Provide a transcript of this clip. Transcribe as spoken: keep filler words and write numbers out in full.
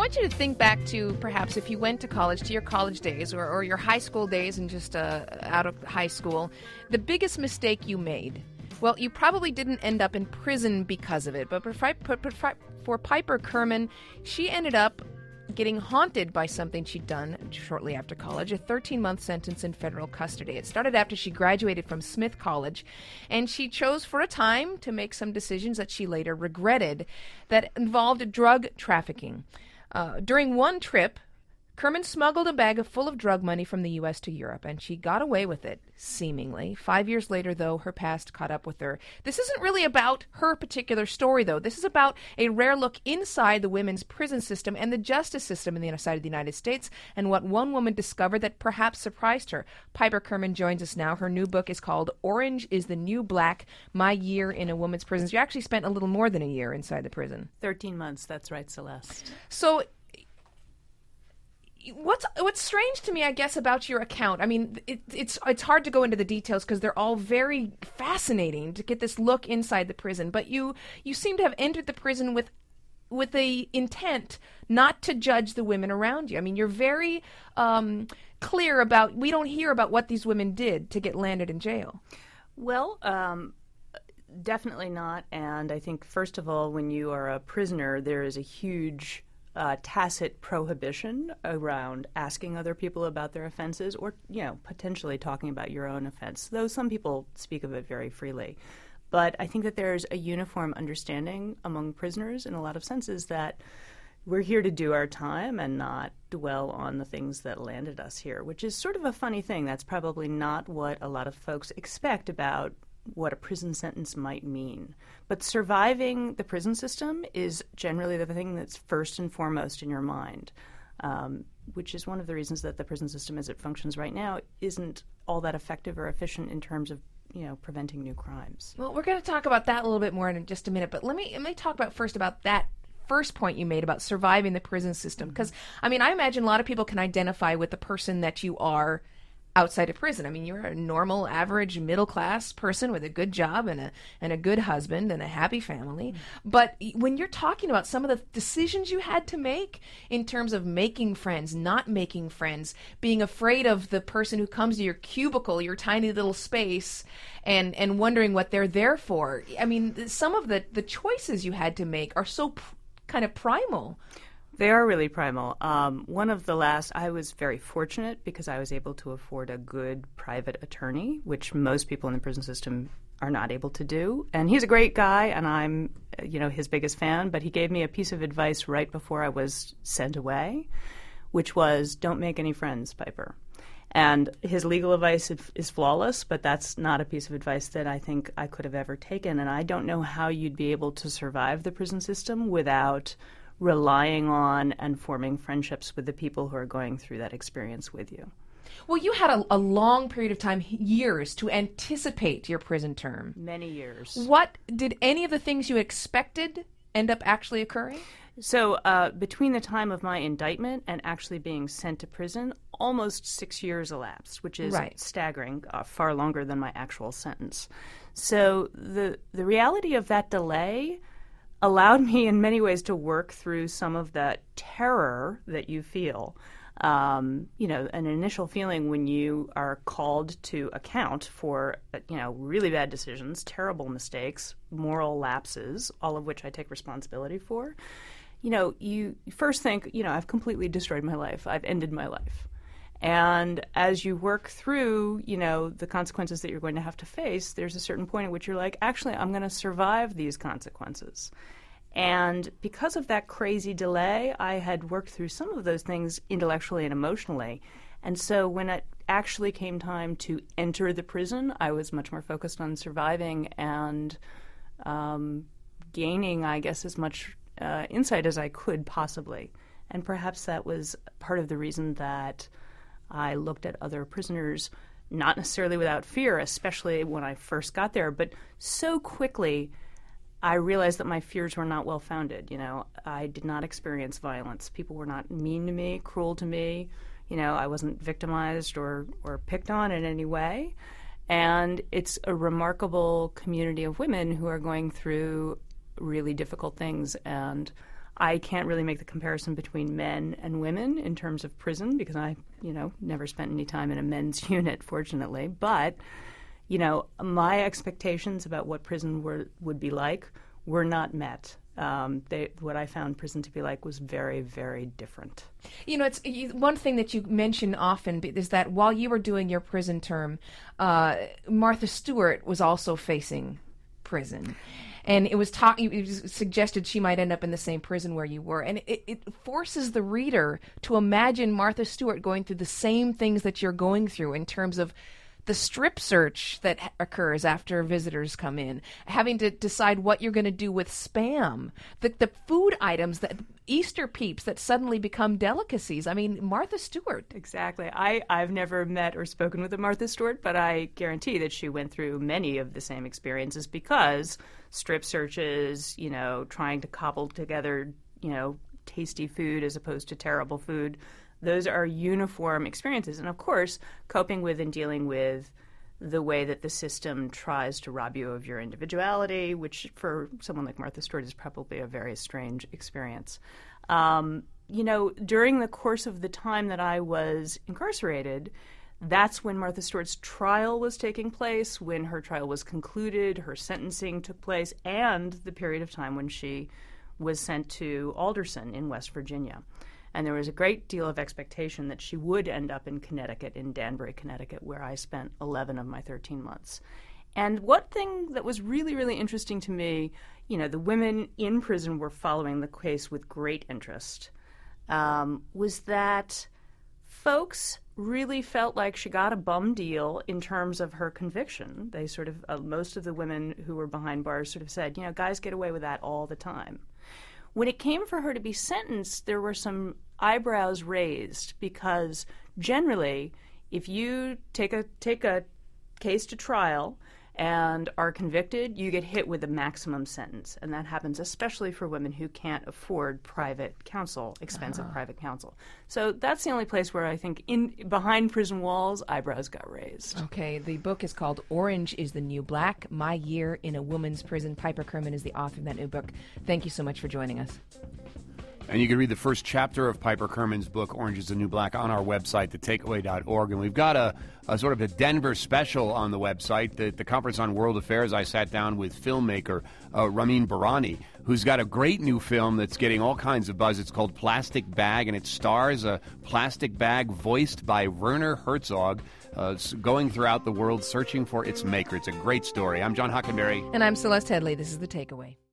want you to think back to perhaps if you went to college, to your college days or, or your high school days and just uh, out of high school, the biggest mistake you made. Well, you probably didn't end up in prison because of it, but for Piper Kerman, she ended up getting haunted by something she'd done shortly after college, a thirteen-month sentence in federal custody. It started after she graduated from Smith College, and she chose for a time to make some decisions that she later regretted that involved drug trafficking. Uh, during one trip, Kerman smuggled a bag full of drug money from the U S to Europe, and she got away with it, seemingly. Five years later, though, her past caught up with her. This isn't really about her particular story, though. This is about a rare look inside the women's prison system and the justice system in the side of the United States, and what one woman discovered that perhaps surprised her. Piper Kerman joins us now. Her new book is called Orange is the New Black, My Year in a Woman's Prison. You actually spent a little more than a year inside the prison. Thirteen months, that's right, Celeste. So What's what's strange to me, I guess, about your account, I mean, it, it's it's hard to go into the details because they're all very fascinating to get this look inside the prison, but you you seem to have entered the prison with with the intent not to judge the women around you. I mean, you're very um, clear about, we don't hear about what these women did to get landed in jail. Well, um, definitely not, and I think, first of all, when you are a prisoner, there is a huge Uh, tacit prohibition around asking other people about their offenses or, you know, potentially talking about your own offense, though some people speak of it very freely. But I think that there's a uniform understanding among prisoners in a lot of senses that we're here to do our time and not dwell on the things that landed us here, which is sort of a funny thing. That's probably not what a lot of folks expect about what a prison sentence might mean. But surviving the prison system is generally the thing that's first and foremost in your mind, um, which is one of the reasons that the prison system as it functions right now isn't all that effective or efficient in terms of, you know, preventing new crimes. Well, we're going to talk about that a little bit more in just a minute, but let me let me talk about first about that first point you made about surviving the prison system. Because, I mean, I imagine a lot of people can identify with the person that you are outside of prison. I mean, you're a normal, average, middle-class person with a good job and a and a good husband and a happy family. Mm-hmm. But when you're talking about some of the decisions you had to make in terms of making friends, not making friends, being afraid of the person who comes to your cubicle, your tiny little space, and, and wondering what they're there for. I mean, some of the, the choices you had to make are so pr- kind of primal. They are really primal. Um, one of the last, I was very fortunate because I was able to afford a good private attorney, which most people in the prison system are not able to do. And he's a great guy, and I'm, you know, his biggest fan. But he gave me a piece of advice right before I was sent away, which was, don't make any friends, Piper. And his legal advice is flawless, but that's not a piece of advice that I think I could have ever taken. And I don't know how you'd be able to survive the prison system without relying on and forming friendships with the people who are going through that experience with you. Well, you had a, a long period of time, years, to anticipate your prison term. Many years. What, did any of the things you expected end up actually occurring? So uh, between the time of my indictment and actually being sent to prison, almost six years elapsed, which is right. staggering, uh, far longer than my actual sentence. So the the reality of that delay allowed me in many ways to work through some of that terror that you feel. Um, you know, an initial feeling when you are called to account for, you know, really bad decisions, terrible mistakes, moral lapses, all of which I take responsibility for. You know, you first think, you know, I've completely destroyed my life. I've ended my life. And as you work through, you know, the consequences that you're going to have to face, there's a certain point at which you're like, actually, I'm going to survive these consequences. And because of that crazy delay, I had worked through some of those things intellectually and emotionally. And so when it actually came time to enter the prison, I was much more focused on surviving and um, gaining, I guess, as much uh, insight as I could possibly. And perhaps that was part of the reason that I looked at other prisoners, not necessarily without fear, especially when I first got there, but so quickly I realized that my fears were not well-founded. You know, I did not experience violence. People were not mean to me, cruel to me. You know, I wasn't victimized or, or picked on in any way. And it's a remarkable community of women who are going through really difficult things. And I can't really make the comparison between men and women in terms of prison because I, you know, never spent any time in a men's unit, fortunately. But, you know, my expectations about what prison were, would be like were not met. Um, they, what I found prison to be like was very, very different. You know, it's one thing that you mention often is that while you were doing your prison term, uh, Martha Stewart was also facing prison. And it was talk- it was suggested she might end up in the same prison where you were. And it, it forces the reader to imagine Martha Stewart going through the same things that you're going through in terms of the strip search that occurs after visitors come in, having to decide what you're going to do with Spam, the, the food items, that Easter peeps that suddenly become delicacies. I mean, Martha Stewart. Exactly. I, I've never met or spoken with a Martha Stewart, but I guarantee that she went through many of the same experiences because strip searches, you know, trying to cobble together, you know, tasty food as opposed to terrible food, those are uniform experiences. And, of course, coping with and dealing with the way that the system tries to rob you of your individuality, which for someone like Martha Stewart is probably a very strange experience. Um, you know, during the course of the time that I was incarcerated, that's when Martha Stewart's trial was taking place, when her trial was concluded, her sentencing took place, and the period of time when she was sent to Alderson in West Virginia. And there was a great deal of expectation that she would end up in Connecticut, in Danbury, Connecticut, where I spent eleven of my thirteen months. And one thing that was really, really interesting to me, you know, the women in prison were following the case with great interest, um, was that folks really felt like she got a bum deal in terms of her conviction. They sort of, uh, most of the women who were behind bars sort of said, you know, guys get away with that all the time. When it came for her to be sentenced, there were some eyebrows raised because generally, if you take a take a case to trial and are convicted, you get hit with a maximum sentence. And that happens especially for women who can't afford private counsel, expensive uh-huh. private counsel. So that's the only place where I think in behind prison walls, eyebrows got raised. Okay, the book is called Orange is the New Black, My Year in a Woman's Prison. Piper Kerman is the author of that new book. Thank you so much for joining us. And you can read the first chapter of Piper Kerman's book, Orange is the New Black, on our website, the takeaway dot org. And we've got a, a sort of a Denver special on the website. The, the Conference on World Affairs, I sat down with filmmaker uh, Ramin Barani, who's got a great new film that's getting all kinds of buzz. It's called Plastic Bag, and it stars a plastic bag voiced by Werner Herzog, uh, going throughout the world searching for its maker. It's a great story. I'm John Hockenberry. And I'm Celeste Headley. This is The Takeaway.